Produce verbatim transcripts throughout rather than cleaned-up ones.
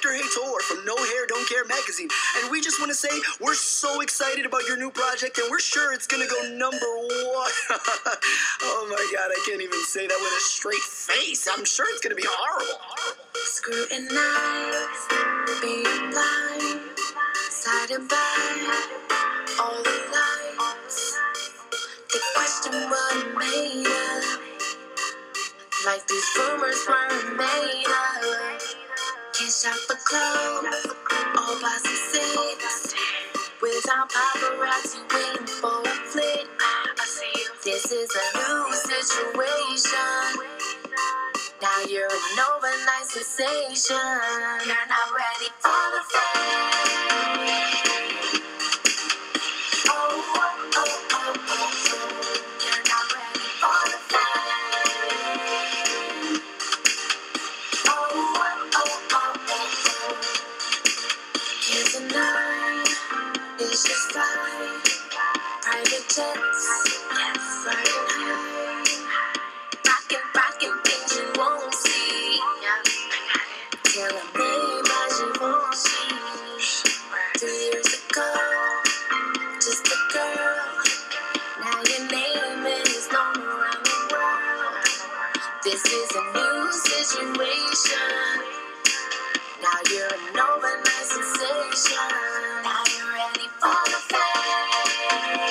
Mister Hator from No Hair, Don't Care magazine, and we just want to say we're so excited about your new project, and we're sure it's gonna go number one. Oh my God, I can't even say that with a straight face. I'm sure it's gonna be horrible. Scrutinize, being blind, sided by all the lights. They question what it made of, like these rumors weren't made of. Can't shop for clothes, all by some six, without paparazzi waiting for a flick. This is a new situation. Now you're an overnight sensation. You're not ready for the fame. Oh, oh, oh, oh, oh, oh. You're not ready for the fame. Oh, oh, oh, oh, oh, oh. Can't deny it's just fine. Private jets, flying high. Rockin', rockin' things you won't see. Tell a name as you won't see. Three years ago, just a girl. Now your name is known around the world. This is a new situation. Now you're an overnight sensation. Now you're ready for the fame.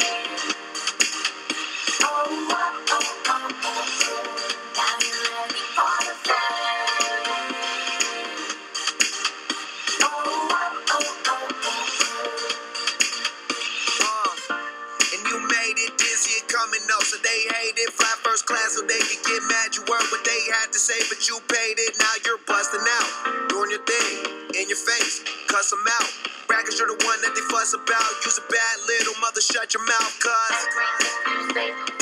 Oh, oh, oh, oh, oh, oh. Now you're ready for the fame. Oh, oh, oh, oh, oh, Uh, and you made it this year coming up, so they hate it. Fly first class so they could get mad. You heard what they had to say, but you paid it. Now you're busting out, doing your thing, in your face, cuss them out. Braggers, you're the one that they fuss about. Use a bad little mother, shut your mouth, cuz. oh.